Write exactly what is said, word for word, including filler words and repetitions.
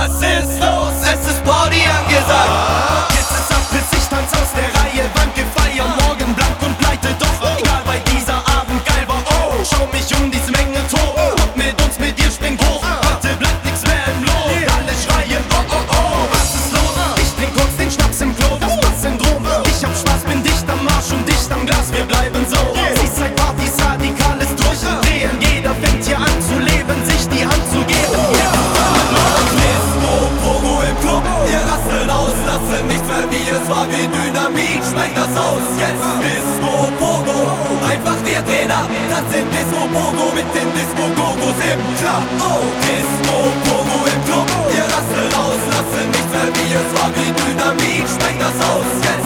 Was ist los? Es ist Party angesagt. Jetzt ist Abbiss, ich tanz aus der Reihe, Wand gefeiert, morgen blank und pleite. Doch egal, weil dieser Abend geil war. Oh, schau mich um diese Menge tot. Kommt mit uns, mit dir, spring hoch. Heute bleibt nix mehr im Lot. Alle schreien, oh oh oh, was ist los? Ich trink kurz den Schnaps im Klo, das Bass-Syndrom. Ich hab Spaß, bin dicht am Marsch und dicht am Glas, wir bleiben so. Sie zeigt Partys, radikales Durchdrehen. Jeder fängt hier an zu leben, sich die Hand zu geben. Wir rasseln aus, lassen nichts mehr wie es war, wie Dynamit, schmeckt das aus. Jetzt Disco Pogo, einfach wir drehen ab, das sind Disco Pogo mit den Disco Gogos im Club. Oh, Disco Pogo im Club, wir rasseln aus, lassen nichts mehr wie es war, wie Dynamit, schmeckt das aus. Jetzt